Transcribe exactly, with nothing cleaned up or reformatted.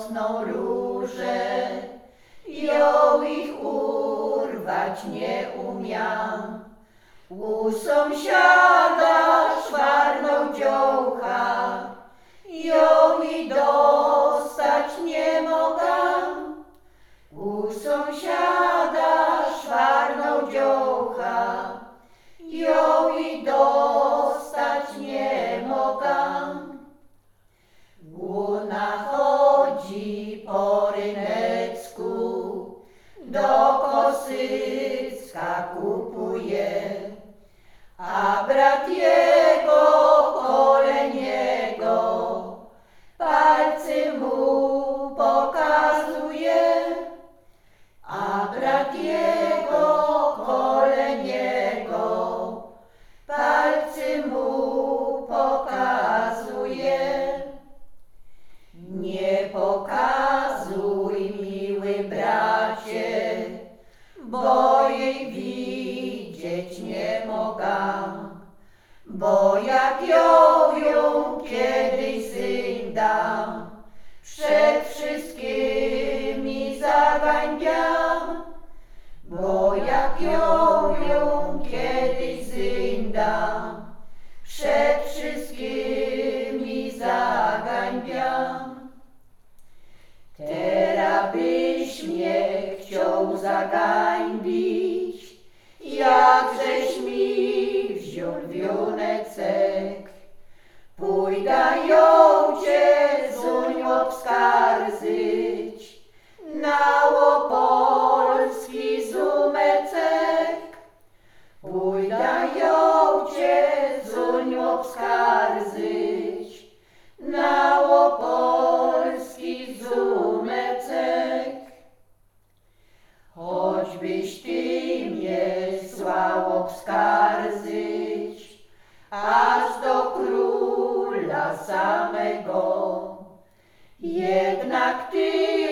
rosną róże, ją ich urwać nie umiałam. U sąsiada szwarną dziołcha, ją i dostać nie mogłam. U sąsiada szwarną dziołcha, ją i dostać nie mogłam. Głuna chodzi po rynecku, do Kosycka kupuje, a brat jego koleniego palcy mu pokazuje, a brat jego koleniego palcy mu pokazuje. Nie pokazuj, miły bracie, bo jej widzieć nie mogłam, bo jak ją, ją kiedyś zyndam, przed wszystkimi zaganiam, bo jak ją, ją kiedyś zyndam, przed wszystkimi zaganiam. Teraz byś mnie chciał zagańbić, jakżeś mi wziął wionecek. Pójdę ją cię zuń obskarżyć na łopolski zumecek. Pójdę ją cię zuń obskarżyć na łopolski zumecek. Choćbyś ty mnie złał obskarżyć aż do króla samego, jednak ty